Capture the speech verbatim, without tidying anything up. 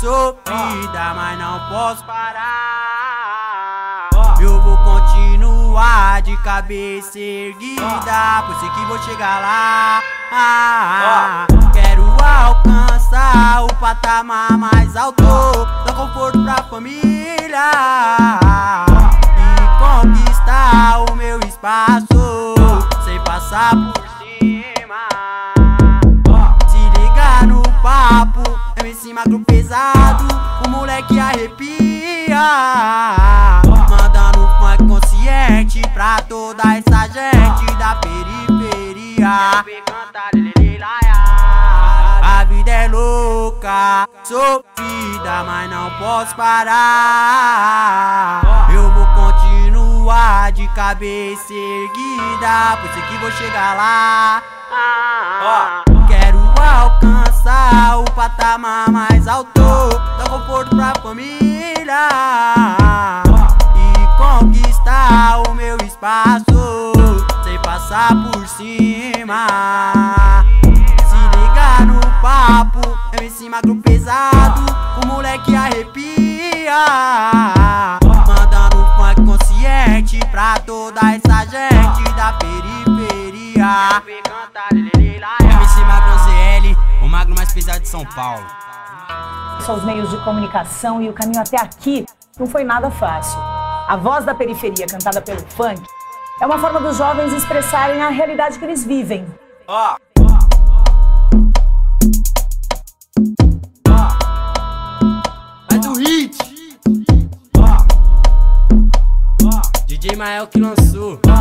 sofrida, mas não posso parar. Eu vou continuar de cabeça erguida, pois sei que vou chegar lá. Quero alcançar o patamar mais alto, dar conforto pra família e conquistar o meu espaço sem passar por cima. Se liga no papo, é em cima do pesado, o moleque arrepia. Mandando funk consciente pra toda essa gente da periferia. A vida é louca, sofrida, mas não posso parar. Eu vou continuar de cabeça erguida, pois sei que vou chegar lá. Quero alcançar o patamar mais alto, dar conforto pra família e conquistar o meu espaço sem passar por cima. Se liga no papo, eu em cima do pesado, o moleque arrepia. Mandando funk consciente pra toda essa gente da periferia. M C Magnum Z L, o magno mais pesado de São Paulo. São os meios de comunicação e o caminho até aqui não foi nada fácil. A voz da periferia cantada pelo funk é uma forma dos jovens expressarem a realidade que eles vivem. Ó. É do hit. D J Mael que lançou.